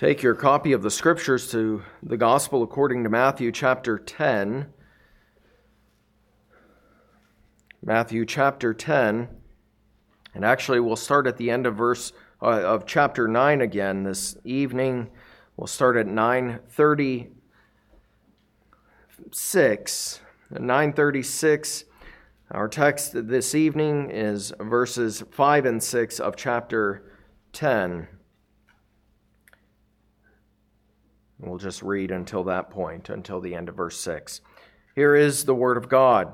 Take your copy of the Scriptures to the Gospel according to Matthew chapter 10. Matthew chapter 10. And actually we'll start at the end of chapter 9 again this evening. We'll start at 9:36. 9:36. Our text this evening is verses 5 and 6 of chapter 10. We'll just read until that point, until the end of verse 6. Here is the word of God.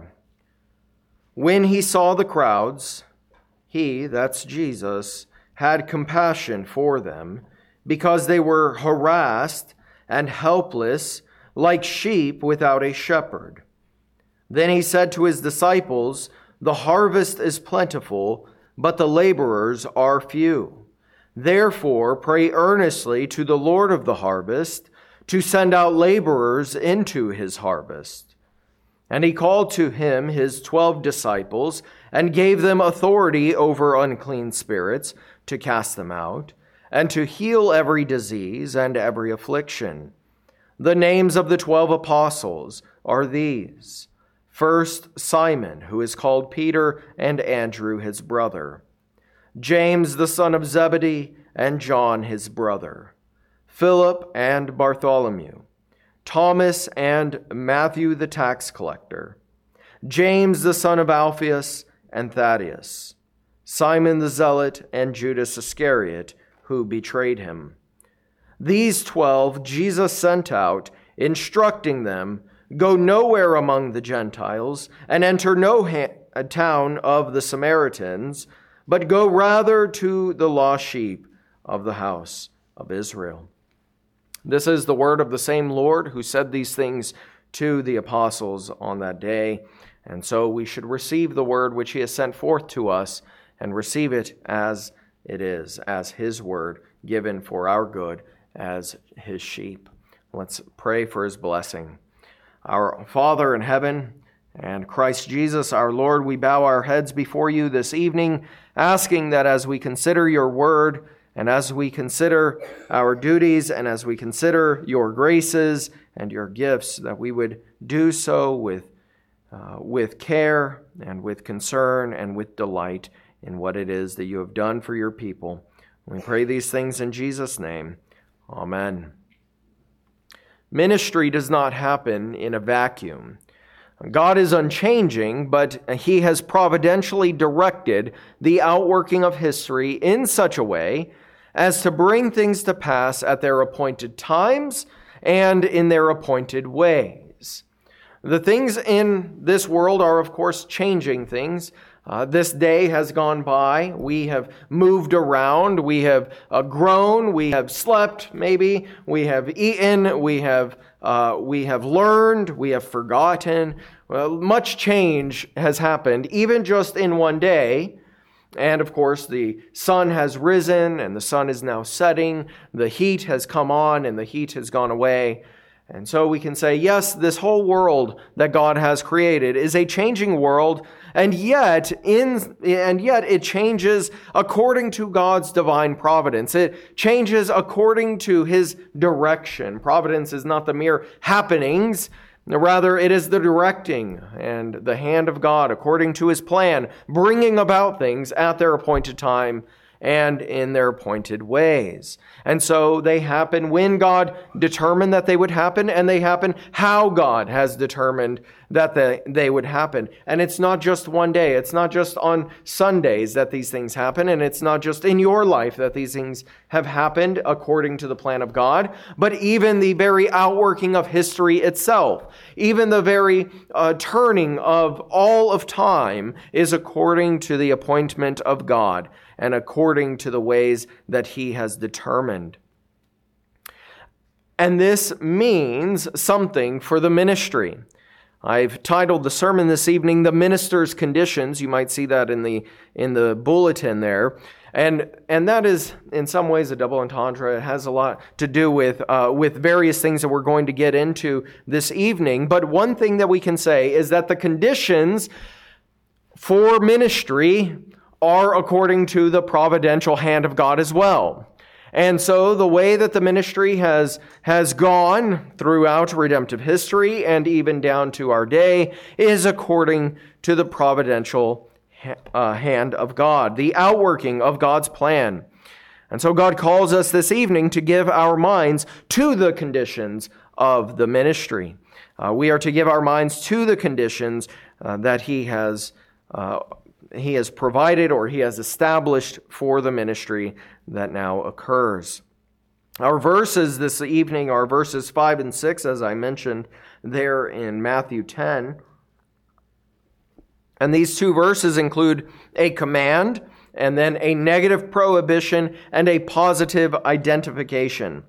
When he saw the crowds, he, that's Jesus, had compassion for them, because they were harassed and helpless, like sheep without a shepherd. Then he said to his disciples, "The harvest is plentiful, but the laborers are few. Therefore, pray earnestly to the Lord of the harvest to send out laborers into his harvest." And he called to him his 12 disciples and gave them authority over unclean spirits to cast them out and to heal every disease and every affliction. The names of the 12 apostles are these: first, Simon, who is called Peter, and Andrew his brother; James the son of Zebedee, and John his brother; Philip and Bartholomew; Thomas and Matthew the tax collector; James the son of Alphaeus and Thaddeus; Simon the zealot, and Judas Iscariot, who betrayed him. These 12 Jesus sent out, instructing them, "Go nowhere among the Gentiles, and enter no town of the Samaritans, but go rather to the lost sheep of the house of Israel." This is the word of the same Lord who said these things to the apostles on that day. And so we should receive the word which he has sent forth to us and receive it as it is, as his word given for our good as his sheep. Let's pray for his blessing. Our Father in heaven, and Christ Jesus our Lord, we bow our heads before you this evening, asking that as we consider your word, and as we consider our duties, and as we consider your graces and your gifts, that we would do so with care and with concern and with delight in what it is that you have done for your people. We pray these things in Jesus' name. Amen. Ministry does not happen in a vacuum. God is unchanging, but he has providentially directed the outworking of history in such a way as to bring things to pass at their appointed times and in their appointed ways. The things in this world are, of course, changing things. This day has gone by. We have moved around. We have grown. We have slept, maybe. We have eaten. We have learned. We have forgotten. Well, much change has happened, even just in one day. And of course, the sun has risen and the sun is now setting. The heat has come on and the heat has gone away. And so we can say, yes, this whole world that God has created is a changing world, and yet it changes according to God's divine providence. It changes according to his direction. Providence is not the mere happenings. Rather, it is the directing and the hand of God according to his plan, bringing about things at their appointed time and in their appointed ways. And so they happen when God determined that they would happen, and they happen how God has determined that they would happen. And it's not just one day. It's not just on Sundays that these things happen, and it's not just in your life that these things have happened according to the plan of God, but even the very outworking of history itself, even the very turning of all of time is according to the appointment of God and according to the ways that he has determined. And this means something for the ministry. I've titled the sermon this evening, "The Minister's Conditions." You might see that in the bulletin there. And that is in some ways a double entendre. It has a lot to do with various things that we're going to get into this evening. But one thing that we can say is that the conditions for ministry are according to the providential hand of God as well. And so the way that the ministry has gone throughout redemptive history and even down to our day is according to the providential hand of God, the outworking of God's plan. And so God calls us this evening to give our minds to the conditions of the ministry. We are to give our minds to the conditions that He has provided or He has established for the ministry that now occurs. Our verses this evening are verses 5 and 6, as I mentioned there in Matthew 10. And these two verses include a command and then a negative prohibition and a positive identification.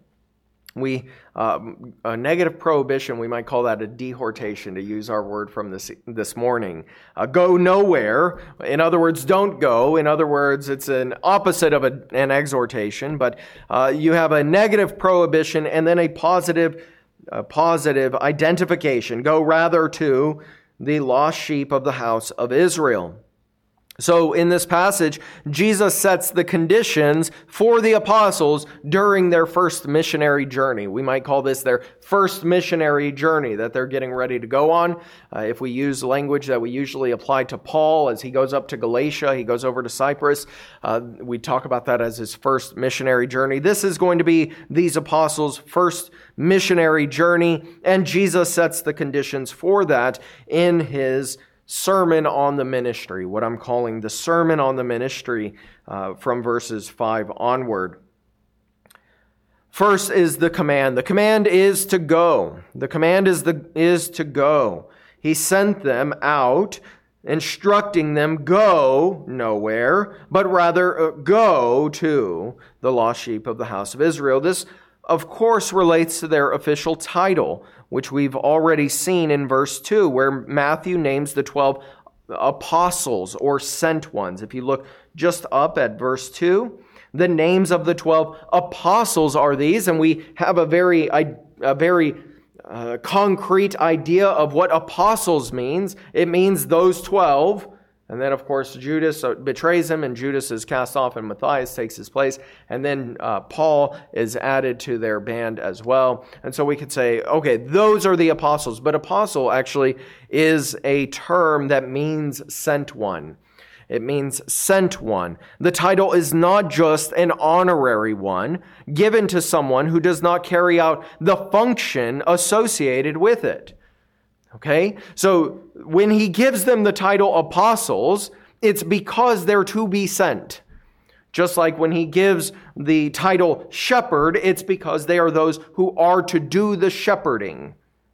A negative prohibition, we might call that a dehortation, to use our word from this morning. Go nowhere. In other words, don't go. In other words, it's an opposite of an exhortation, but you have a negative prohibition and then a positive identification. Go rather to the lost sheep of the house of Israel. So in this passage, Jesus sets the conditions for the apostles during their first missionary journey. We might call this their first missionary journey that they're getting ready to go on. If we use language that we usually apply to Paul as he goes up to Galatia, he goes over to Cyprus, we talk about that as his first missionary journey. This is going to be these apostles' first missionary journey, and Jesus sets the conditions for that in his Sermon on the Ministry, what I'm calling the Sermon on the Ministry from verses 5 onward. First is the command. The command is to go. The command is to go. He sent them out, instructing them, go nowhere, but rather go to the lost sheep of the house of Israel. This, of course, relates to their official title, which we've already seen in verse 2, where Matthew names the 12 apostles or sent ones. If you look just up at verse 2, the names of the 12 apostles are these, and we have a very concrete idea of what apostles means. It means those 12. And then, of course, Judas betrays him, and Judas is cast off, and Matthias takes his place. And then Paul is added to their band as well. And so we could say, okay, those are the apostles. But apostle actually is a term that means sent one. It means sent one. The title is not just an honorary one given to someone who does not carry out the function associated with it. Okay, so when he gives them the title apostles, it's because they're to be sent. Just like when he gives the title shepherd, it's because they are those who are to do the shepherding.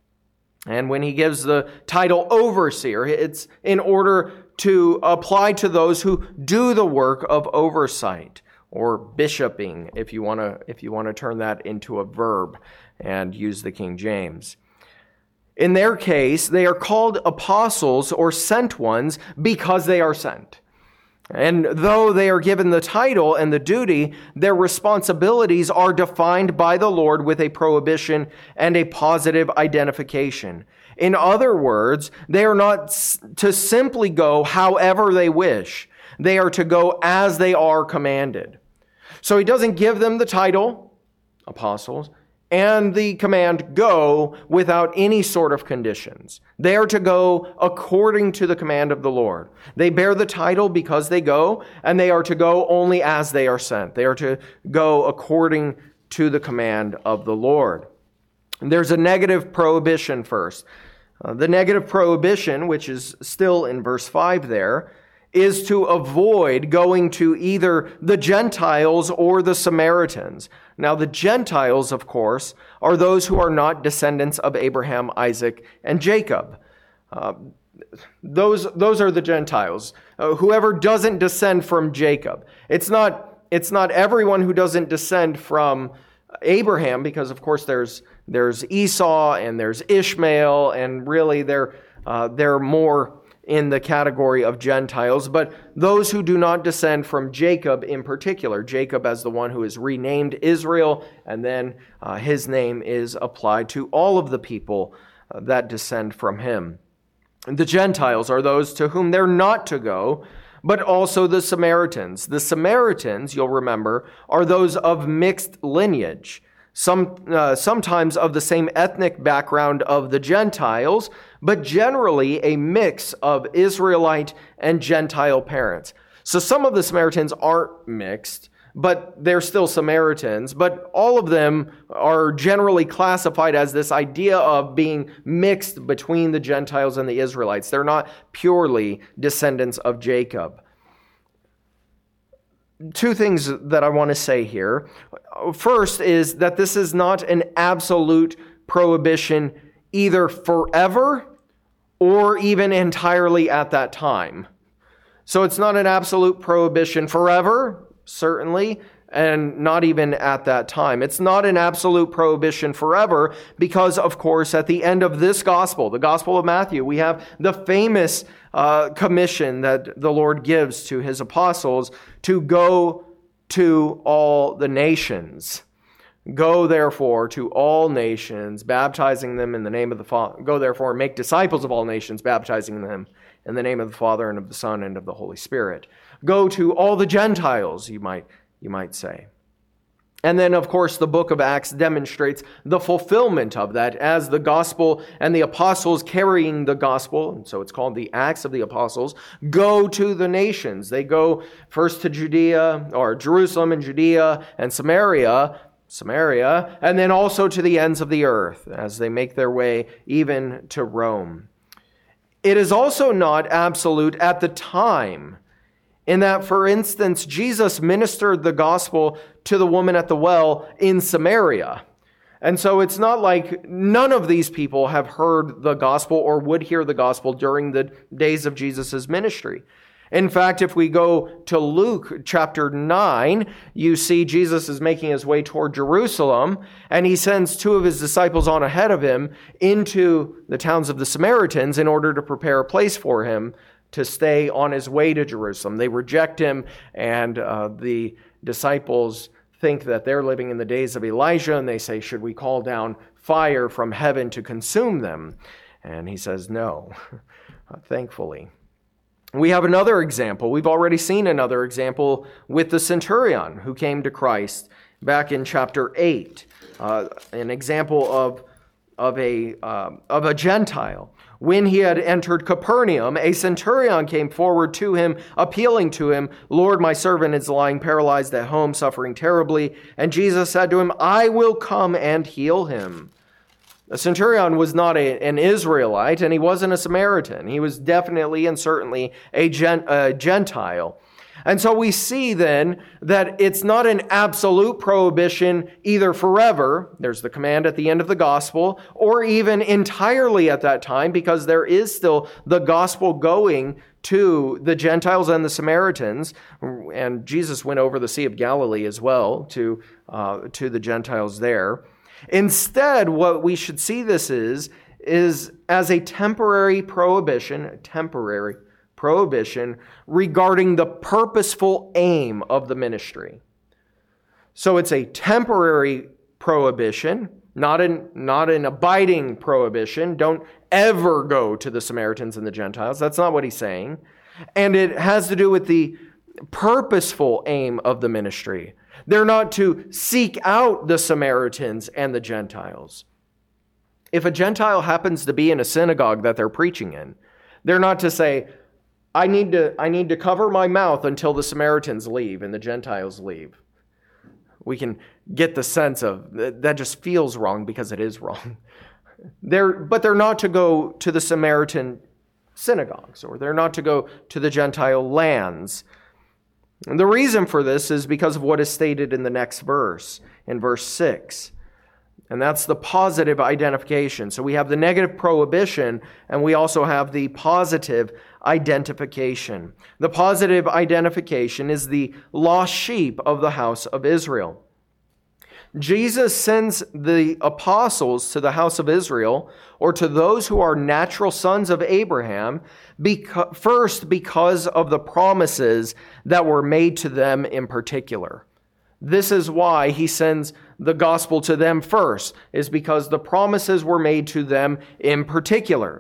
And when he gives the title overseer, it's in order to apply to those who do the work of oversight, or bishoping, if you want to turn that into a verb and use the King James. In their case, they are called apostles or sent ones because they are sent. And though they are given the title and the duty, their responsibilities are defined by the Lord with a prohibition and a positive identification. In other words, they are not to simply go however they wish. They are to go as they are commanded. So he doesn't give them the title, apostles, and the command, go, without any sort of conditions. They are to go according to the command of the Lord. They bear the title because they go, and they are to go only as they are sent. They are to go according to the command of the Lord. And there's a negative prohibition first. The negative prohibition, which is still in verse 5 there, is to avoid going to either the Gentiles or the Samaritans. Now, the Gentiles, of course, are those who are not descendants of Abraham, Isaac, and Jacob. Those are the Gentiles. Whoever doesn't descend from Jacob. It's not everyone who doesn't descend from Abraham, because of course there's Esau and there's Ishmael, and really they're more in the category of Gentiles, but those who do not descend from Jacob in particular, Jacob as the one who is renamed Israel, and then his name is applied to all of the people that descend from him. The Gentiles are those to whom they're not to go, but also the Samaritans. The Samaritans, you'll remember, are those of mixed lineage, sometimes of the same ethnic background of the Gentiles, but generally a mix of Israelite and Gentile parents. So some of the Samaritans aren't mixed, but they're still Samaritans. But all of them are generally classified as this idea of being mixed between the Gentiles and the Israelites. They're not purely descendants of Jacob. Two things that I want to say here. First is that this is not an absolute prohibition either forever or even entirely at that time. So it's not an absolute prohibition forever, certainly, and not even at that time. It's not an absolute prohibition forever because, of course, at the end of this gospel, the Gospel of Matthew, we have the famous commission that the Lord gives to his apostles to go to all the nations. Go, therefore, to all nations, baptizing them in the name of the Father. Go, therefore, and make disciples of all nations, baptizing them in the name of the Father and of the Son and of the Holy Spirit. Go to all the Gentiles, you might say. And then, of course, the book of Acts demonstrates the fulfillment of that as the gospel and the apostles carrying the gospel, and so it's called the Acts of the Apostles, go to the nations. They go first to Judea, or Jerusalem and Judea and Samaria, and then also to the ends of the earth as they make their way even to Rome. It is also not absolute at the time, in that, for instance, Jesus ministered the gospel to the woman at the well in Samaria. And so it's not like none of these people have heard the gospel or would hear the gospel during the days of Jesus' ministry. In fact, if we go to Luke chapter 9, you see Jesus is making his way toward Jerusalem, and he sends two of his disciples on ahead of him into the towns of the Samaritans in order to prepare a place for him to stay on his way to Jerusalem. They reject him, and the disciples think that they're living in the days of Elijah, and they say, should we call down fire from heaven to consume them? And he says, no, thankfully. We have another example. We've already seen another example with the centurion who came to Christ back in chapter 8. An example of a Gentile. When he had entered Capernaum, a centurion came forward to him, appealing to him, Lord, my servant is lying paralyzed at home, suffering terribly. And Jesus said to him, I will come and heal him. The centurion was not an Israelite, and he wasn't a Samaritan. He was definitely and certainly a Gentile. And so we see then that it's not an absolute prohibition either forever, there's the command at the end of the gospel, or even entirely at that time, because there is still the gospel going to the Gentiles and the Samaritans. And Jesus went over the Sea of Galilee as well to the Gentiles there. Instead, what we should see this is as a temporary prohibition regarding the purposeful aim of the ministry. So it's a temporary prohibition, not an abiding prohibition. Don't ever go to the Samaritans and the Gentiles. That's not what he's saying. And it has to do with the purposeful aim of the ministry. They're not to seek out the Samaritans and the Gentiles. If a Gentile happens to be in a synagogue that they're preaching in, they're not to say, I need to cover my mouth until the Samaritans leave and the Gentiles leave. We can get the sense of that just feels wrong because it is wrong. But they're not to go to the Samaritan synagogues, or they're not to go to the Gentile lands. And the reason for this is because of what is stated in the next verse, in verse 6. And that's the positive identification. So we have the negative prohibition, and we also have the positive identification. The positive identification is the lost sheep of the house of Israel. Jesus sends the apostles to the house of Israel, or to those who are natural sons of Abraham, first because of the promises that were made to them in particular. This is why he sends the gospel to them first, is because the promises were made to them in particular.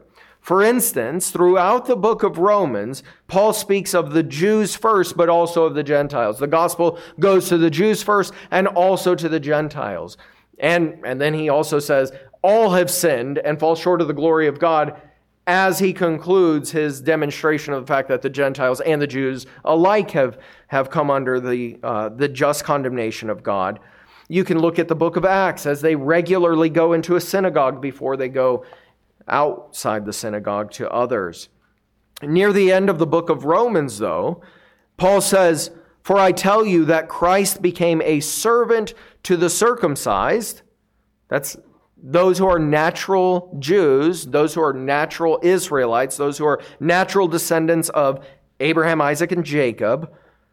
For instance, throughout the book of Romans, Paul speaks of the Jews first, but also of the Gentiles. The gospel goes to the Jews first and also to the Gentiles. And then he also says, all have sinned and fall short of the glory of God, as he concludes his demonstration of the fact that the Gentiles and the Jews alike have come under the just condemnation of God. You can look at the book of Acts as they regularly go into a synagogue before they go outside the synagogue to others. Near the end of the book of Romans, though, Paul says, "For I tell you that Christ became a servant to the circumcised," that's those who are natural Jews, those who are natural Israelites, those who are natural descendants of Abraham, Isaac, and Jacob.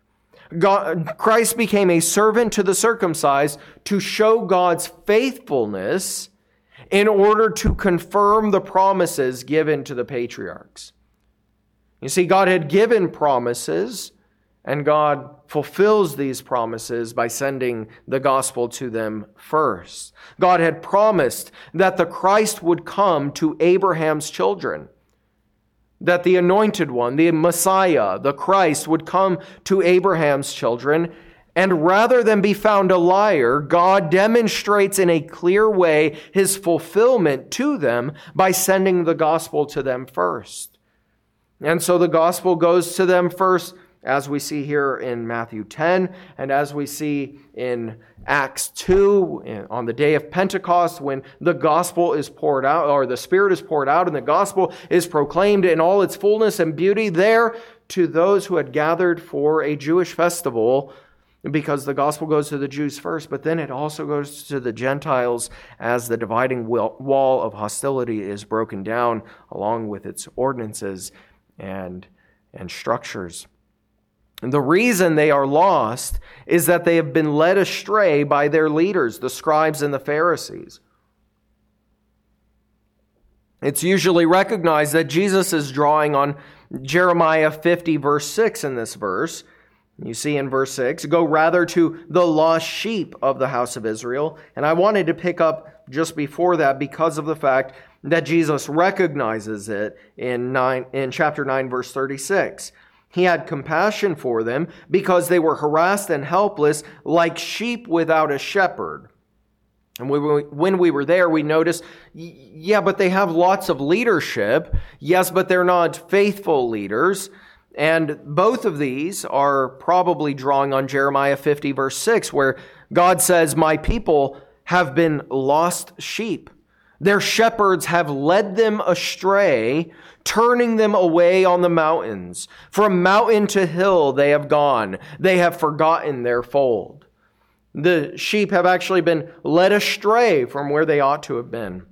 Christ became a servant to the circumcised to show God's faithfulness in order to confirm the promises given to the patriarchs. You see, God had given promises, and God fulfills these promises by sending the gospel to them first. God had promised that the Christ would come to Abraham's children, that the anointed one, the Messiah, the Christ, would come to Abraham's children. And rather than be found a liar, God demonstrates in a clear way his fulfillment to them by sending the gospel to them first. And so the gospel goes to them first, as we see here in Matthew 10, and as we see in Acts 2, on the day of Pentecost, when the gospel is poured out, or the Spirit is poured out, and the gospel is proclaimed in all its fullness and beauty there to those who had gathered for a Jewish festival, because the gospel goes to the Jews first, but then it also goes to the Gentiles as the dividing wall of hostility is broken down along with its ordinances and structures. And the reason they are lost is that they have been led astray by their leaders, the scribes and the Pharisees. It's usually recognized that Jesus is drawing on Jeremiah 50, verse 6 in this verse. You see in verse 6, "Go rather to the lost sheep of the house of Israel." And I wanted to pick up just before that because of the fact that Jesus recognizes it in chapter 9, verse 36. He had compassion for them because they were harassed and helpless like sheep without a shepherd. And when we were there, we noticed, but they have lots of leadership. Yes, but they're not faithful leaders. And both of these are probably drawing on Jeremiah 50, verse 6, where God says, "My people have been lost sheep. Their shepherds have led them astray, turning them away on the mountains. From mountain to hill they have gone. They have forgotten their fold." The sheep have actually been led astray from where they ought to have been.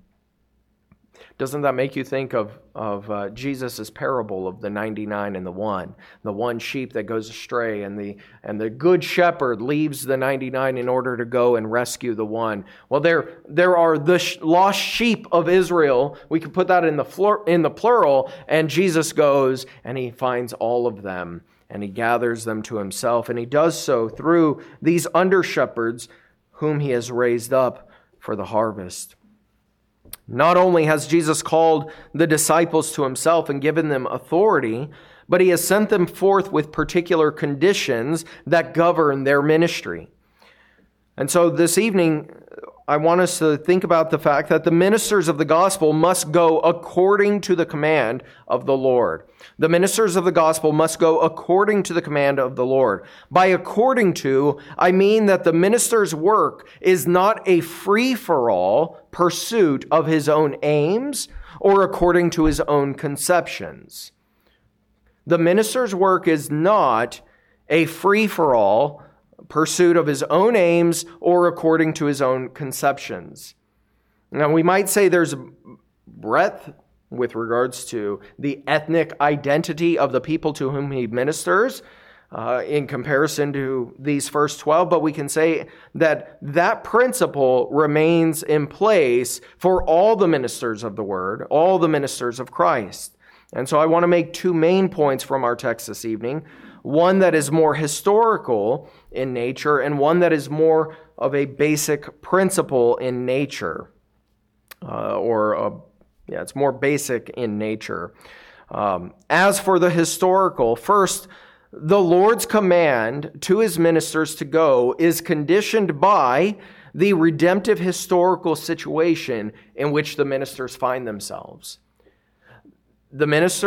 Doesn't that make you think of Jesus' parable of the 99 and the one sheep that goes astray, and the good shepherd leaves the 99 in order to go and rescue the one? Well, there are the lost sheep of Israel. We could put that in the plural, and Jesus goes and he finds all of them and he gathers them to himself, and he does so through these under shepherds whom he has raised up for the harvest. Not only has Jesus called the disciples to himself and given them authority, but he has sent them forth with particular conditions that govern their ministry. And so this evening, I want us to think about the fact that the ministers of the gospel must go according to the command of the Lord. The ministers of the gospel must go according to the command of the Lord. By according to, I mean that the minister's work is not a free-for-all pursuit of his own aims or according to his own conceptions. The minister's work is not a free-for-all pursuit of his own aims or according to his own conceptions. Now, we might say there's breadth with regards to the ethnic identity of the people to whom he ministers in comparison to these first 12, but we can say that principle remains in place for all the ministers of the word, all the ministers of Christ. And so I want to make two main points from our text this evening. One that is more historical in nature, and one that is more of a basic principle in nature, or it's more basic in nature. As for the historical, first, the Lord's command to his ministers to go is conditioned by the redemptive historical situation in which the ministers find themselves. The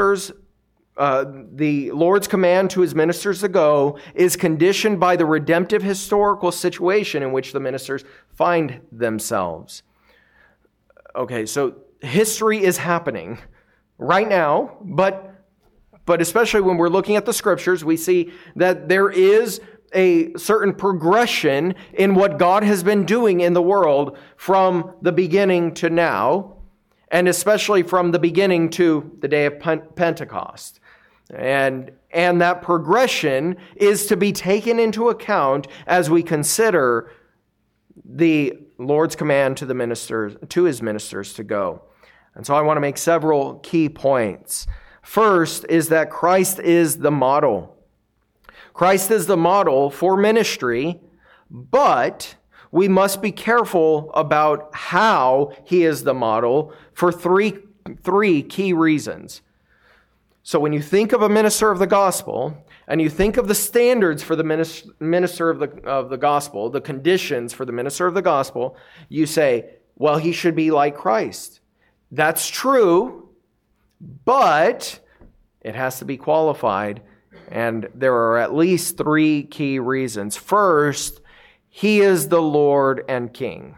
Lord's command to his ministers to go is conditioned by the redemptive historical situation in which the ministers find themselves. Okay, so history is happening right now, but especially when we're looking at the scriptures, we see that there is a certain progression in what God has been doing in the world from the beginning to now, and especially from the beginning to the day of Pentecost. And that progression is to be taken into account as we consider the Lord's command to his ministers to go. And so I want to make several key points. First is that Christ is the model. Christ is the model for ministry, but we must be careful about how he is the model for three key reasons. So when you think of a minister of the gospel, and you think of the standards for the minister of the gospel, the conditions for the minister of the gospel, you say, well, he should be like Christ. That's true, but it has to be qualified, and there are at least three key reasons. First, he is the Lord and King.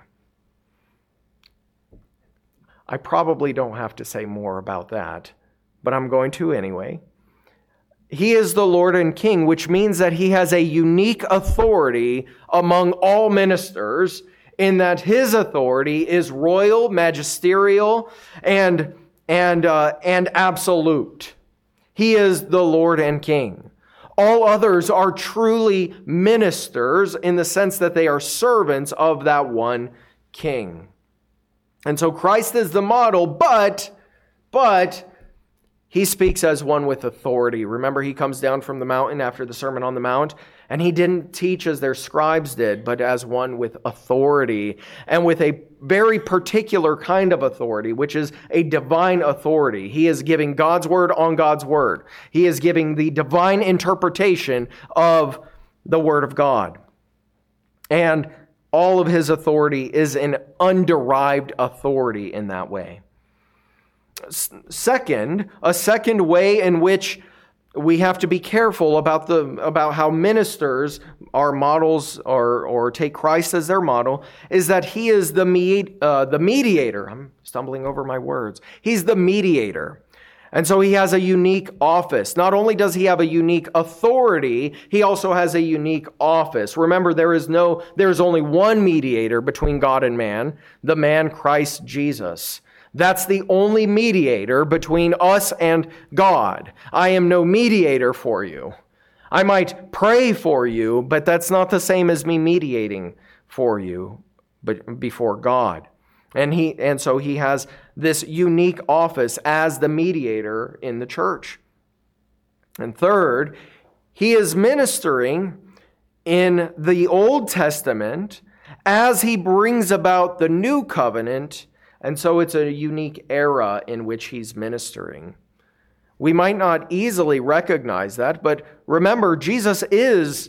I probably don't have to say more about that, but I'm going to anyway. He is the Lord and King, which means that he has a unique authority among all ministers, in that his authority is royal, magisterial, and absolute. He is the Lord and King. All others are truly ministers in the sense that they are servants of that one King. And so Christ is the model, but he speaks as one with authority. Remember, he comes down from the mountain after the Sermon on the Mount, and he didn't teach as their scribes did, but as one with authority, and with a very particular kind of authority, which is a divine authority. He is giving God's word on God's word. He is giving the divine interpretation of the word of God. And all of his authority is an underived authority in that way. Second, a second way in which we have to be careful about how ministers are models or take Christ as their model is that he is the mediator. I'm stumbling over my words. He's the mediator. And so he has a unique office. Not only does he have a unique authority, he also has a unique office. Remember, there is only one mediator between God and man, the man Christ Jesus. That's the only mediator between us and God. I am no mediator for you. I might pray for you, but that's not the same as me mediating for you, but before God. And so he has this unique office as the mediator in the church. And third, he is ministering in the Old Testament as he brings about the new covenant. And so it's a unique era in which he's ministering. We might not easily recognize that, but remember, Jesus is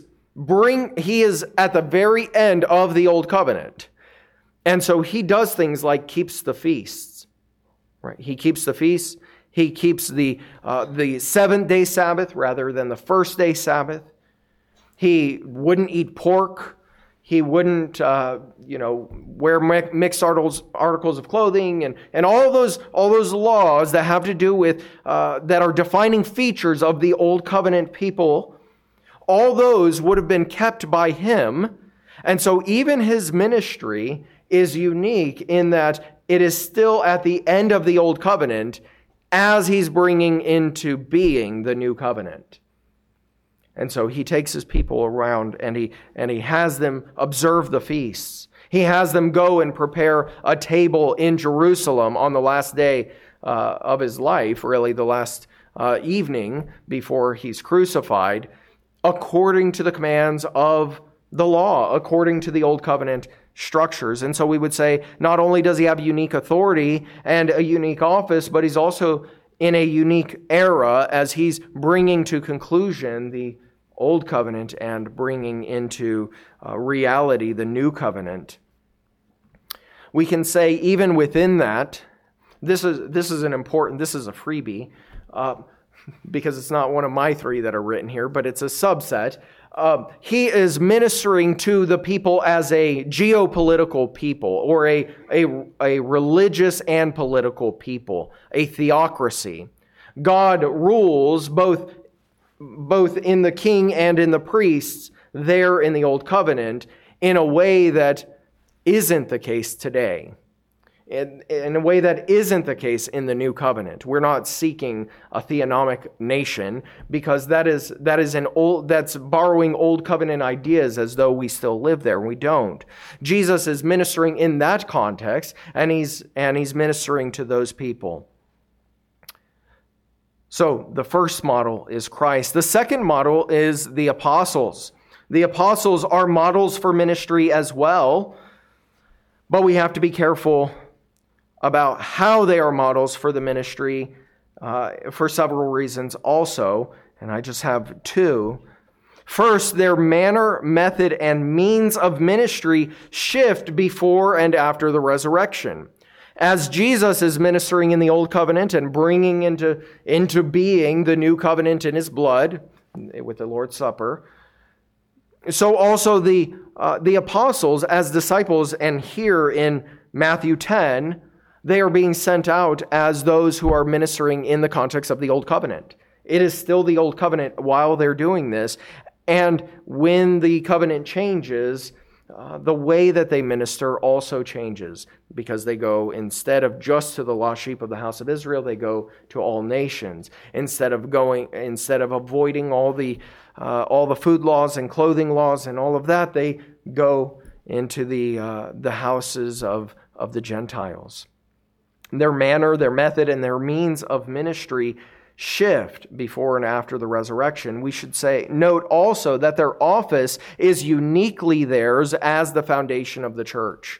at the very end of the Old Covenant. And so he does things like keeps the feasts. Right? He keeps the feasts. He keeps the 7-day Sabbath rather than the first day Sabbath. He wouldn't eat pork. He wouldn't, wear mixed articles of clothing, and all those laws that have to do with that are defining features of the Old Covenant people. All those would have been kept by him, and so even his ministry is unique in that it is still at the end of the Old Covenant as he's bringing into being the new covenant. And so he takes his people around and he has them observe the feasts. He has them go and prepare a table in Jerusalem on the last day of his life, really the last evening before he's crucified, according to the commands of the law, according to the Old Covenant structures. And so we would say not only does he have unique authority and a unique office, but he's also in a unique era as he's bringing to conclusion the Old Covenant and bringing into reality the New Covenant. We can say even within that, this is a freebie, because it's not one of my three that are written here, but it's a subset. He is ministering to the people as a geopolitical people, or a religious and political people, a theocracy. God rules both in the king and in the priests there in the Old Covenant in a way that isn't the case today. In a way that isn't the case in the New Covenant. We're not seeking a theonomic nation, because that's borrowing Old Covenant ideas as though we still live there. We don't. Jesus is ministering in that context, and he's ministering to those people. So the first model is Christ. The second model is the apostles. The apostles are models for ministry as well, but we have to be careful about how they are models for the ministry for several reasons also, and I just have two. First, their manner, method, and means of ministry shift before and after the resurrection. As Jesus is ministering in the Old Covenant and bringing into being the New Covenant in his blood with the Lord's Supper, so also the apostles as disciples, and here in Matthew 10, they are being sent out as those who are ministering in the context of the Old Covenant. It is still the Old Covenant while they're doing this. And when the covenant changes, the way that they minister also changes, because they go, instead of just to the lost sheep of the house of Israel, they go to all nations. Instead of avoiding all the food laws and clothing laws and all of that, they go into the houses of the Gentiles. Their manner, their method, and their means of ministry shift before and after the resurrection. We should note also that their office is uniquely theirs as the foundation of the church.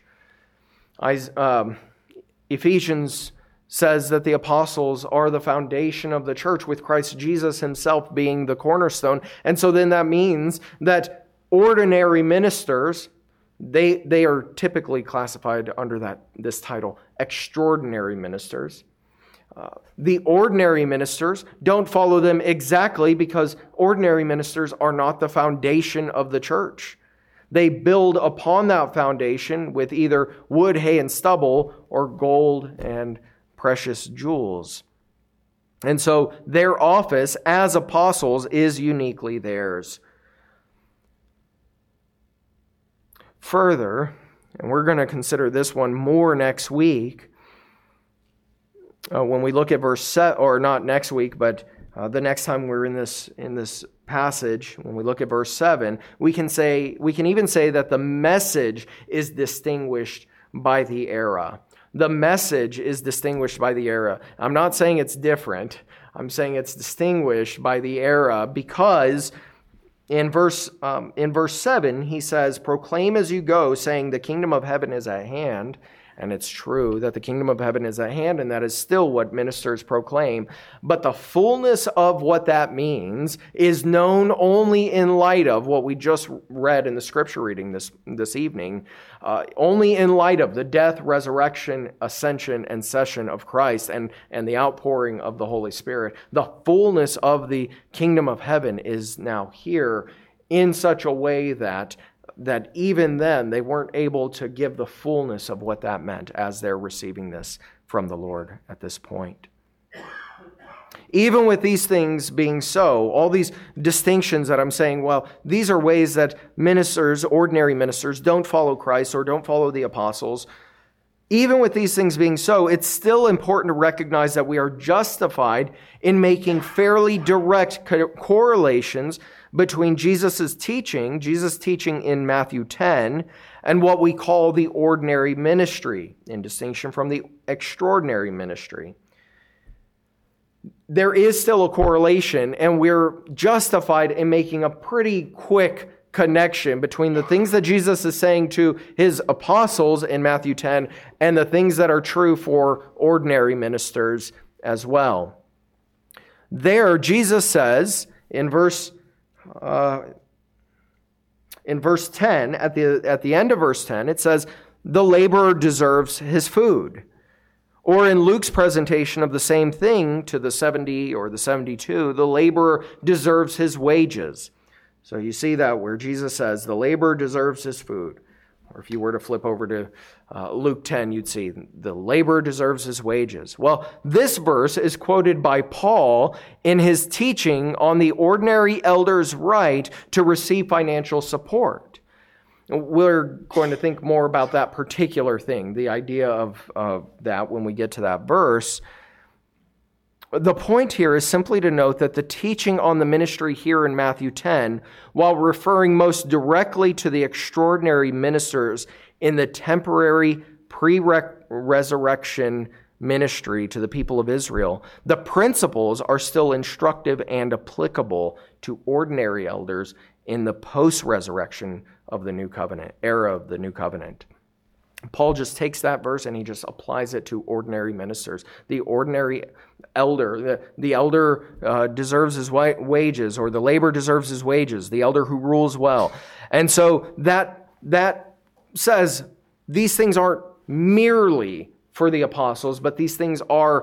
Ephesians says that the apostles are the foundation of the church, with Christ Jesus himself being the cornerstone. And so then that means that ordinary ministers, they are typically classified under this title, extraordinary ministers. The ordinary ministers don't follow them exactly, because ordinary ministers are not the foundation of the church. They build upon that foundation with either wood, hay, and stubble, or gold and precious jewels. And so their office as apostles is uniquely theirs. Further, and we're going to consider this one more next week, when we look at verse 7, or not next week, but the next time we're in this passage, when we look at verse 7, we can even say that the message is distinguished by the era. The message is distinguished by the era. I'm not saying it's different. I'm saying it's distinguished by the era, because in verse 7, he says, "Proclaim as you go, saying the kingdom of heaven is at hand." And it's true that the kingdom of heaven is at hand, and that is still what ministers proclaim. But the fullness of what that means is known only in light of what we just read in the scripture reading this evening. Only in light of the death, resurrection, ascension, and session of Christ, and the outpouring of the Holy Spirit. The fullness of the kingdom of heaven is now here in such a way that even then they weren't able to give the fullness of what that meant as they're receiving this from the Lord at this point. Even with these things being so, all these distinctions that I'm saying, well, these are ways that ministers, ordinary ministers, don't follow Christ or don't follow the apostles. Even with these things being so, it's still important to recognize that we are justified in making fairly direct correlations between Jesus' teaching in Matthew 10, and what we call the ordinary ministry, in distinction from the extraordinary ministry. There is still a correlation, and we're justified in making a pretty quick connection between the things that Jesus is saying to his apostles in Matthew 10 and the things that are true for ordinary ministers as well. There, Jesus says in verse 10, at the end of verse 10, it says, the laborer deserves his food. Or in Luke's presentation of the same thing to the 70 or the 72, the laborer deserves his wages. So you see that where Jesus says the laborer deserves his food. Or if you were to flip over to Luke 10, you'd see the laborer deserves his wages. Well, this verse is quoted by Paul in his teaching on the ordinary elder's right to receive financial support. We're going to think more about that particular thing, the idea of that when we get to that verse. The point here is simply to note that the teaching on the ministry here in Matthew 10, while referring most directly to the extraordinary ministers in the temporary pre-resurrection ministry to the people of Israel, the principles are still instructive and applicable to ordinary elders in the post-resurrection of the New Covenant, era of the New Covenant. Paul just takes that verse and he just applies it to ordinary ministers. The ordinary elder, the elder deserves his wages, or the laborer deserves his wages, the elder who rules well. And so that says these things aren't merely for the apostles, but these things do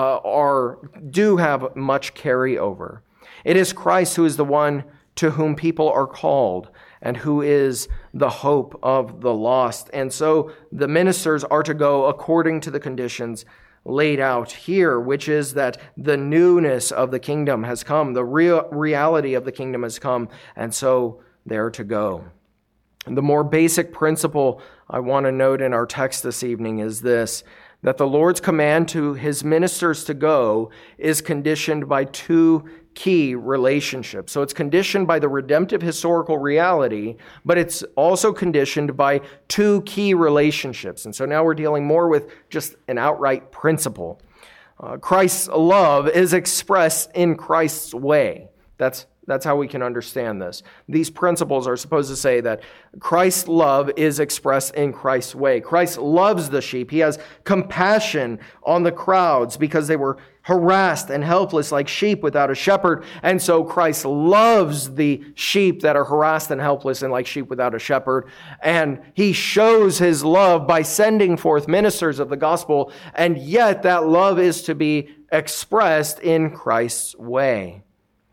have much carryover. It is Christ who is the one to whom people are called, and who is the hope of the lost. And so the ministers are to go according to the conditions laid out here, which is that the newness of the kingdom has come, the reality of the kingdom has come, and so they're to go. And the more basic principle I want to note in our text this evening is this, that the Lord's command to his ministers to go is conditioned by two key relationships. So it's conditioned by the redemptive historical reality, but it's also conditioned by two key relationships. And so now we're dealing more with just an outright principle. Christ's love is expressed in Christ's way. That's how we can understand this. These principles are supposed to say that Christ's love is expressed in Christ's way. Christ loves the sheep. He has compassion on the crowds because they were harassed and helpless like sheep without a shepherd. And so Christ loves the sheep that are harassed and helpless and like sheep without a shepherd. And he shows his love by sending forth ministers of the gospel. And yet that love is to be expressed in Christ's way.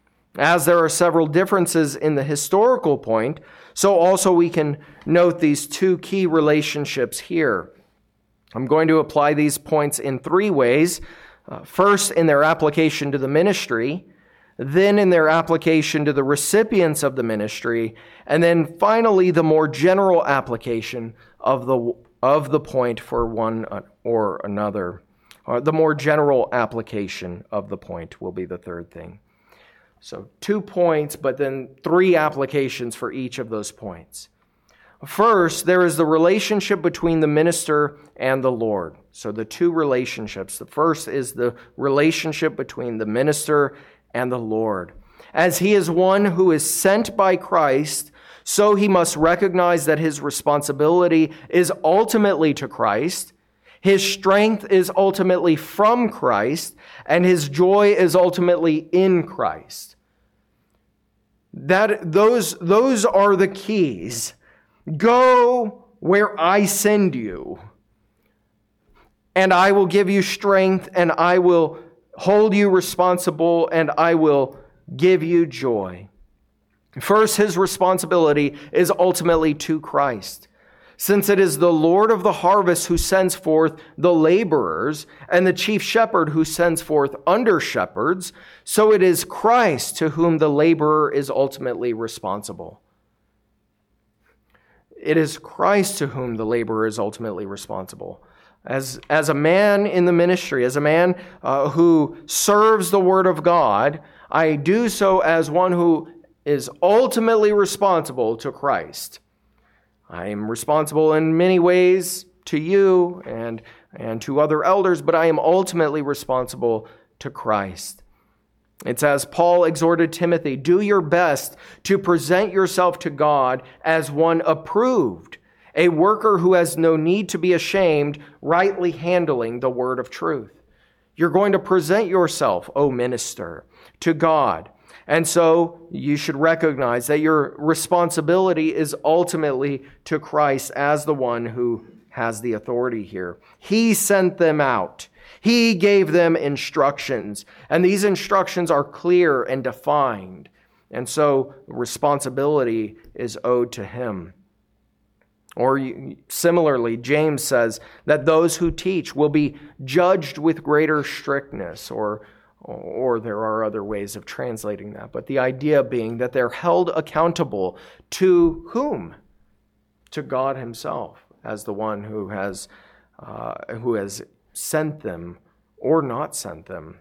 As there are several differences in the historical point, so also we can note these two key relationships here. I'm going to apply these points in three ways. First, in their application to the ministry, then in their application to the recipients of the ministry, and then finally the more general application of the point for one or another. The more general application of the point will be the third thing. So 2 points, but then 3 applications for each of those points. First, there is the relationship between the minister and the Lord. So the two relationships. The first is the relationship between the minister and the Lord. As he is one who is sent by Christ, so he must recognize that his responsibility is ultimately to Christ, his strength is ultimately from Christ, and his joy is ultimately in Christ. Those are the keys. Go where I send you, and I will give you strength, and I will hold you responsible, and I will give you joy. First, his responsibility is ultimately to Christ. Since it is the Lord of the harvest who sends forth the laborers and the chief shepherd who sends forth under shepherds, so it is Christ to whom the laborer is ultimately responsible. It is Christ to whom the laborer is ultimately responsible. As a man in the ministry, as a man who serves the Word of God, I do so as one who is ultimately responsible to Christ. I am responsible in many ways to you and to other elders, but I am ultimately responsible to Christ. It's as Paul exhorted Timothy, do your best to present yourself to God as one approved, a worker who has no need to be ashamed, rightly handling the word of truth. You're going to present yourself, O minister, to God. And so you should recognize that your responsibility is ultimately to Christ as the one who has the authority here. He sent them out. He gave them instructions, and these instructions are clear and defined. And so responsibility is owed to him. Or similarly, James says that those who teach will be judged with greater strictness, or there are other ways of translating that. But the idea being that they're held accountable to whom? To God himself as the one who has sent them or not sent them.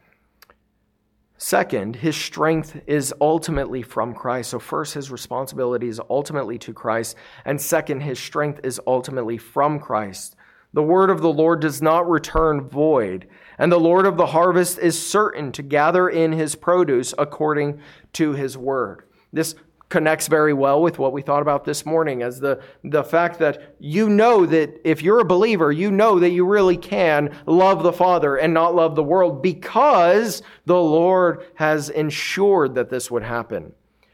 Second, his strength is ultimately from Christ. So first, his responsibility is ultimately to Christ. And second, his strength is ultimately from Christ. The word of the Lord does not return void, and the Lord of the harvest is certain to gather in his produce according to his word. This connects very well with what we thought about this morning as the fact that you know that if you're a believer, you know that you really can love the Father and not love the world because the Lord has ensured that this would happen.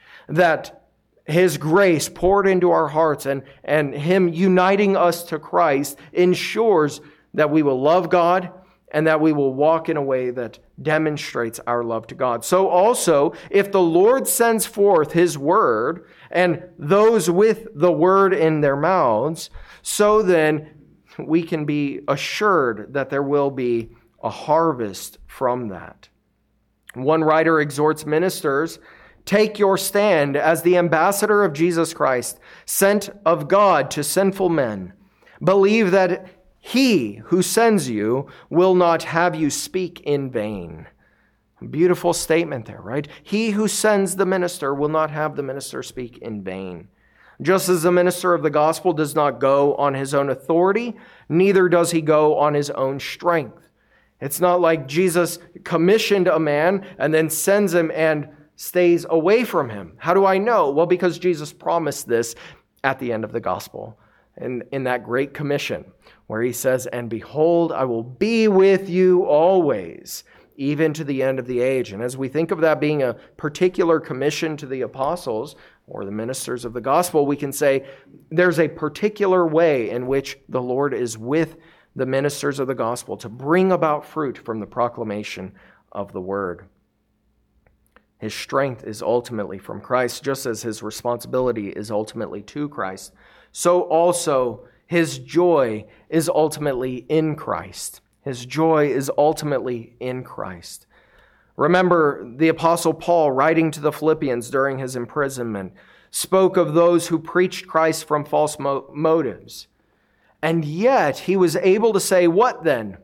That his grace poured into our hearts and him uniting us to Christ ensures that we will love God and that we will walk in a way that demonstrates our love to God. So also, if the Lord sends forth his word and those with the word in their mouths, so then we can be assured that there will be a harvest from that. One writer exhorts ministers, take your stand as the ambassador of Jesus Christ, sent of God to sinful men. Believe that he who sends you will not have you speak in vain. Beautiful statement there, right? He who sends the minister will not have the minister speak in vain. Just as the minister of the gospel does not go on his own authority, neither does he go on his own strength. It's not like Jesus commissioned a man and then sends him and stays away from him. How do I know? Well, because Jesus promised this at the end of the gospel in that great commission where he says, and behold, I will be with you always, even to the end of the age. And as we think of that being a particular commission to the apostles or the ministers of the gospel, we can say there's a particular way in which the Lord is with the ministers of the gospel to bring about fruit from the proclamation of the word. His strength is ultimately from Christ, just as his responsibility is ultimately to Christ. So also his joy is ultimately in Christ. His joy is ultimately in Christ. Remember, the Apostle Paul, writing to the Philippians during his imprisonment, spoke of those who preached Christ from false motives. And yet he was able to say, what then?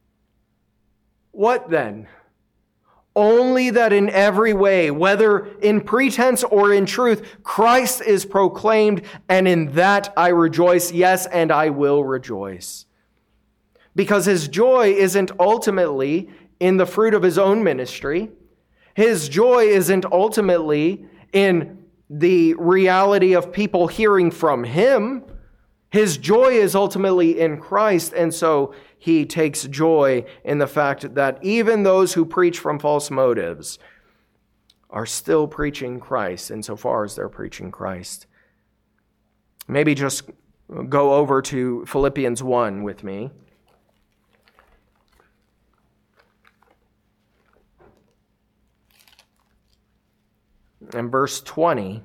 What then? Only that in every way, whether in pretense or in truth, Christ is proclaimed, and in that I rejoice, yes, and I will rejoice. Because his joy isn't ultimately in the fruit of his own ministry. His joy isn't ultimately in the reality of people hearing from him. His joy is ultimately in Christ, and so he takes joy in the fact that even those who preach from false motives are still preaching Christ insofar as they're preaching Christ. Maybe just go over to Philippians 1 with me. And verse 20.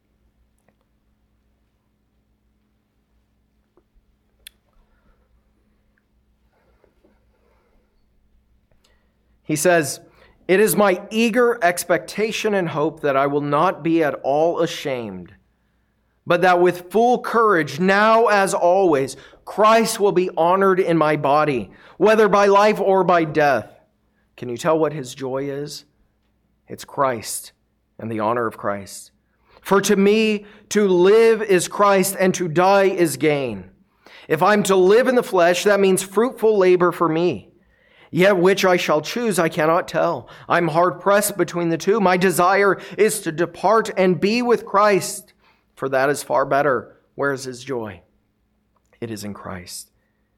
He says, it is my eager expectation and hope that I will not be at all ashamed, but that with full courage, now as always, Christ will be honored in my body, whether by life or by death. Can you tell what his joy is? It's Christ and the honor of Christ. For to me, to live is Christ, and to die is gain. If I'm to live in the flesh, that means fruitful labor for me. Yet which I shall choose, I cannot tell. I'm hard pressed between the two. My desire is to depart and be with Christ, for that is far better. Where is his joy? It is in Christ.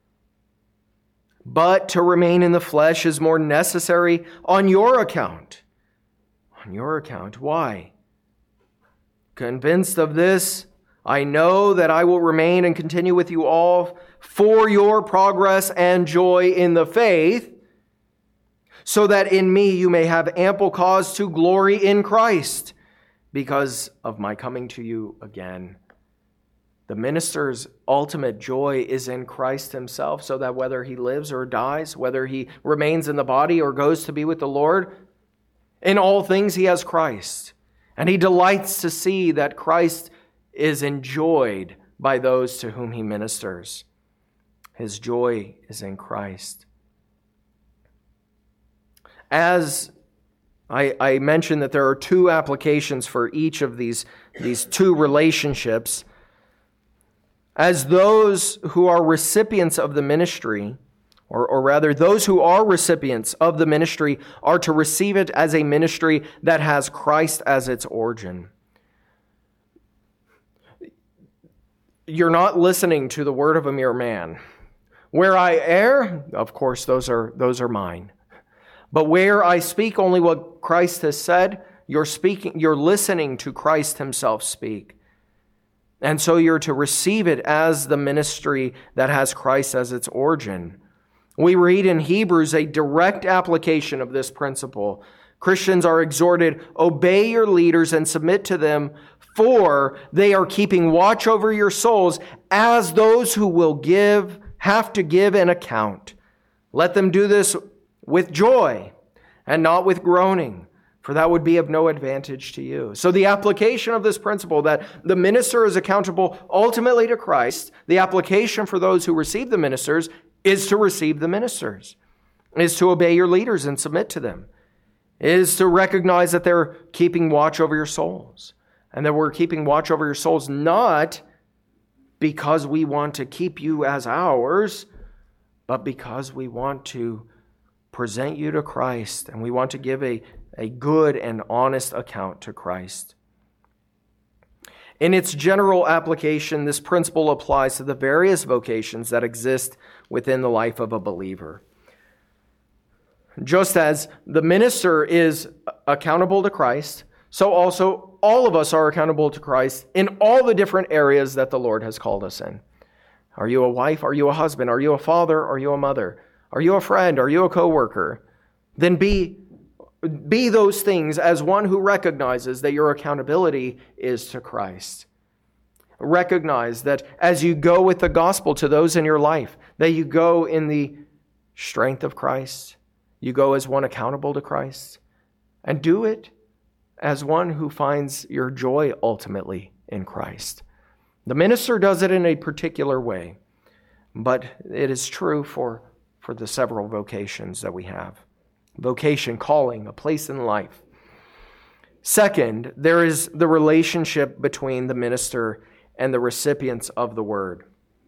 But to remain in the flesh is more necessary on your account. On your account. Why? Convinced of this, I know that I will remain and continue with you all for your progress and joy in the faith, so that in me you may have ample cause to glory in Christ, because of my coming to you again. The minister's ultimate joy is in Christ himself, so that whether he lives or dies, whether he remains in the body or goes to be with the Lord, in all things he has Christ. And he delights to see that Christ is enjoyed by those to whom he ministers. His joy is in Christ. As I mentioned that there are two applications for each of these two relationships. As those who are recipients of the ministry, or rather those who are recipients of the ministry are to receive it as a ministry that has Christ as its origin. You're not listening to the word of a mere man. Where I err, of course, those are mine. But where I speak only what Christ has said, you're listening to Christ himself speak. And so you're to receive it as the ministry that has Christ as its origin. We read in Hebrews a direct application of this principle. Christians are exhorted, obey your leaders and submit to them, for they are keeping watch over your souls as those who will have to give an account. Let them do this with joy and not with groaning, for that would be of no advantage to you. So the application of this principle that the minister is accountable ultimately to Christ, the application for those who receive the ministers is to receive the ministers, is to obey your leaders and submit to them, is to recognize that they're keeping watch over your souls, and that we're keeping watch over your souls not because we want to keep you as ours, but because we want to present you to Christ, and we want to give a good and honest account to Christ. In its general application, this principle applies to the various vocations that exist within the life of a believer. Just as the minister is accountable to Christ, so also all of us are accountable to Christ in all the different areas that the Lord has called us in. Are you a wife? Are you a husband? Are you a father? Are you a mother? Are you a friend? Are you a co-worker? Then be those things as one who recognizes that your accountability is to Christ. Recognize that as you go with the gospel to those in your life, that you go in the strength of Christ. You go as one accountable to Christ. And do it as one who finds your joy ultimately in Christ. The minister does it in a particular way, but it is true for the several vocations that we have. Vocation, calling, a place in life. Second, there is the relationship between the minister and the recipients of the word.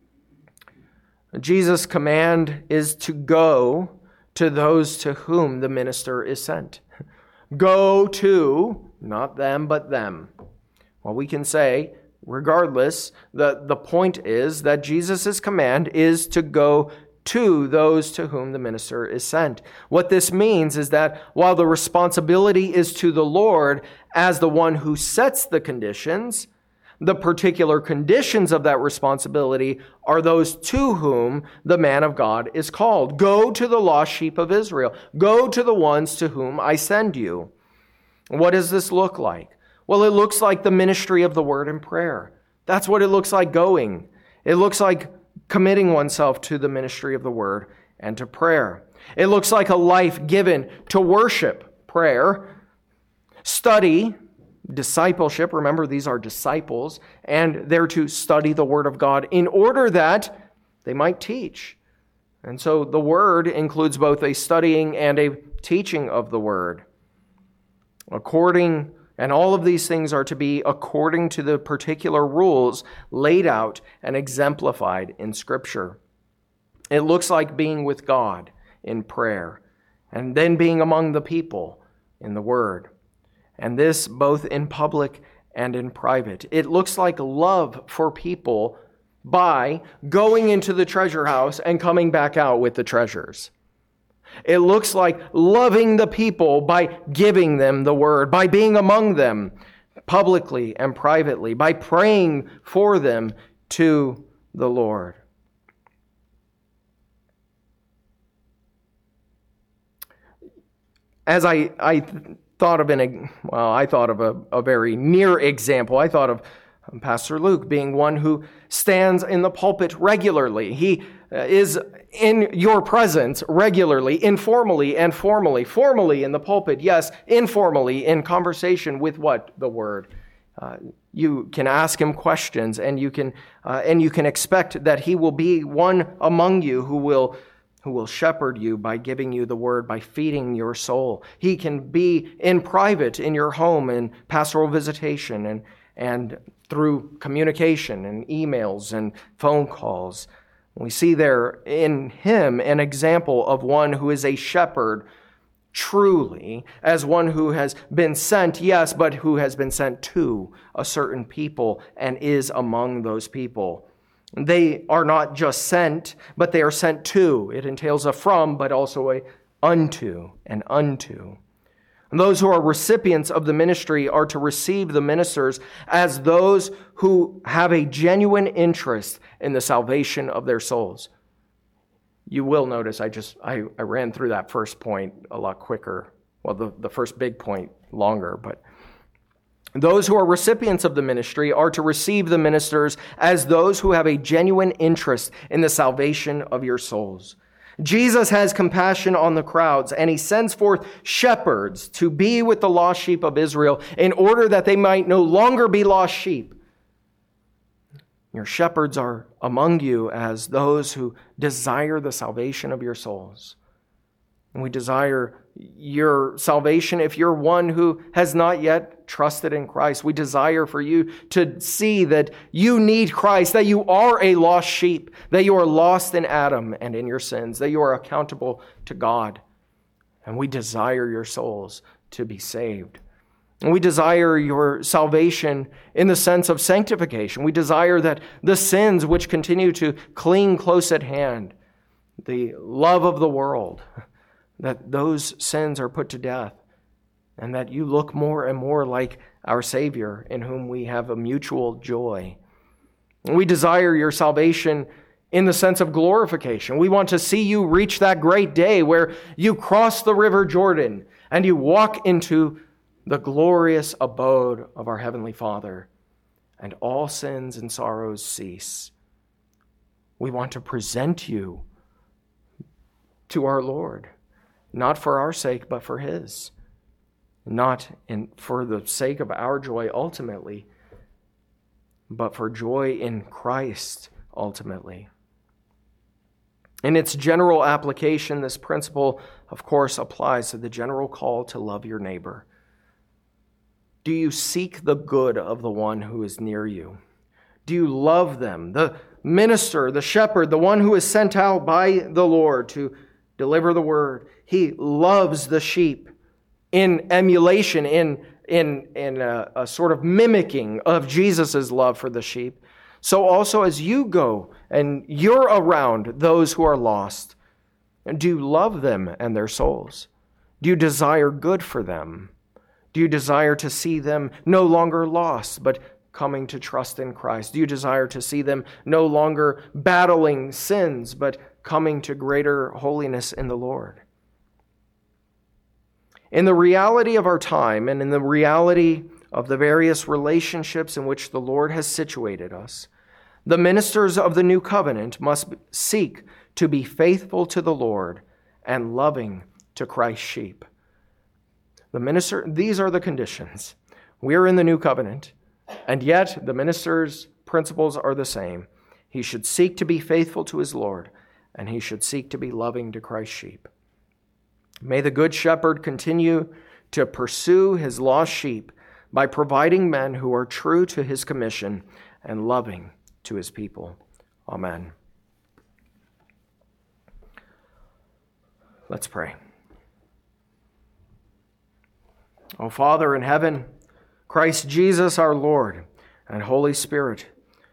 Jesus' command is to go to those to whom the minister is sent. Go to, not them, but them. Well, we can say, regardless, the point is that Jesus' command is to go to those to whom the minister is sent. What this means is that while the responsibility is to the Lord as the one who sets the conditions, the particular conditions of that responsibility are those to whom the man of God is called. Go to the lost sheep of Israel. Go to the ones to whom I send you. What does this look like? Well, it looks like the ministry of the word and prayer. That's what it looks like going. It looks like committing oneself to the ministry of the word and to prayer. It looks like a life given to worship, prayer, study, discipleship. Remember, these are disciples, and they're to study the word of God in order that they might teach. And so the word includes both a studying and a teaching of the word. And all of these things are to be according to the particular rules laid out and exemplified in Scripture. It looks like being with God in prayer, and then being among the people in the Word. And this both in public and in private. It looks like love for people by going into the treasure house and coming back out with the treasures. It looks like loving the people by giving them the Word, by being among them publicly and privately, by praying for them to the Lord. As I thought of a very near example. I thought of Pastor Luke being one who stands in the pulpit regularly. He is in your presence regularly, informally and formally. Formally in the pulpit, yes. Informally in conversation with what? The Word. You can ask him questions, and you can expect that he will be one among you who will shepherd you by giving you the Word, by feeding your soul. He can be in private in your home in pastoral visitation and through communication and emails and phone calls. We see there in him an example of one who is a shepherd truly, as one who has been sent, yes, but who has been sent to a certain people and is among those people. They are not just sent, but they are sent to. It entails a from, but also a unto, and unto. And those who are recipients of the ministry are to receive the ministers as those who have a genuine interest in the salvation of their souls. You will notice I ran through that first point a lot quicker. Well, the first big point longer, but those who are recipients of the ministry are to receive the ministers as those who have a genuine interest in the salvation of your souls. Jesus has compassion on the crowds, and he sends forth shepherds to be with the lost sheep of Israel in order that they might no longer be lost sheep. Your shepherds are among you as those who desire the salvation of your souls. And we desire your salvation if you're one who has not yet trusted in Christ. We desire for you to see that you need Christ, that you are a lost sheep, that you are lost in Adam and in your sins, that you are accountable to God. And we desire your souls to be saved. And we desire your salvation in the sense of sanctification. We desire that the sins which continue to cling close at hand, the love of the world, that those sins are put to death, and that you look more and more like our Savior, in whom we have a mutual joy. And we desire your salvation in the sense of glorification. We want to see you reach that great day where you cross the river Jordan and you walk into the glorious abode of our Heavenly Father, and all sins and sorrows cease. We want to present you to our Lord, not for our sake, but for his. Not for the sake of our joy ultimately, but for joy in Christ ultimately. In its general application, this principle, of course, applies to the general call to love your neighbor. Do you seek the good of the one who is near you? Do you love them? The minister, the shepherd, the one who is sent out by the Lord to deliver the word, he loves the sheep in emulation, in a sort of mimicking of Jesus' love for the sheep. So also as you go and you're around those who are lost, do you love them and their souls? Do you desire good for them? Do you desire to see them no longer lost, but coming to trust in Christ? Do you desire to see them no longer battling sins, but coming to greater holiness in the Lord? In the reality of our time and in the reality of the various relationships in which the Lord has situated us, the ministers of the new covenant must seek to be faithful to the Lord and loving to Christ's sheep. These are the conditions. We are in the new covenant, and yet the minister's principles are the same. He should seek to be faithful to his Lord, and he should seek to be loving to Christ's sheep. May the Good Shepherd continue to pursue his lost sheep by providing men who are true to his commission and loving to his people. Amen. Let's pray. O Father in heaven, Christ Jesus our Lord, and Holy Spirit,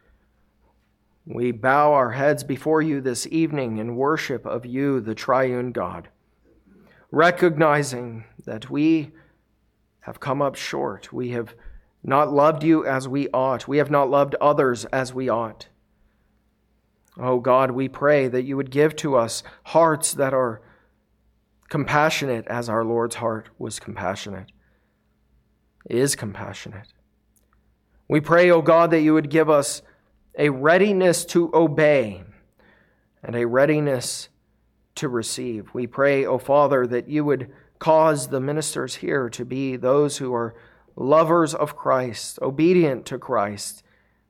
we bow our heads before you this evening in worship of you, the triune God, recognizing that we have come up short. We have not loved you as we ought. We have not loved others as we ought. Oh God, we pray that you would give to us hearts that are compassionate as our Lord's heart was compassionate, is compassionate. We pray, O God, that you would give us a readiness to obey and a readiness to receive. We pray, O Father, that you would cause the ministers here to be those who are lovers of Christ, obedient to Christ,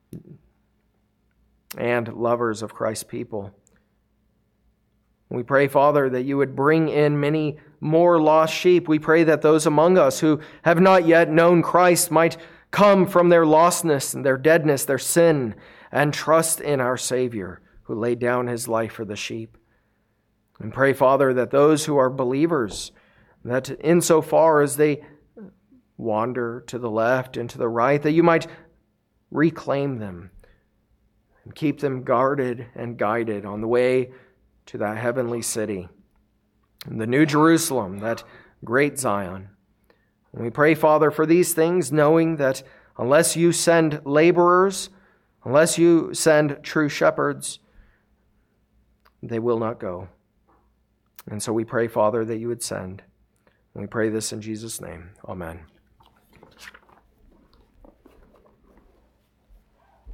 and lovers of Christ's people. We pray, Father, that you would bring in many more lost sheep. We pray that those among us who have not yet known Christ might come from their lostness and their deadness, their sin, and trust in our Savior who laid down his life for the sheep. And pray, Father, that those who are believers, that insofar as they wander to the left and to the right, that you might reclaim them and keep them guarded and guided on the way to that heavenly city, the New Jerusalem, that great Zion. And we pray, Father, for these things, knowing that unless you send laborers, unless you send true shepherds, they will not go. And so we pray, Father, that you would send. And we pray this in Jesus' name. Amen.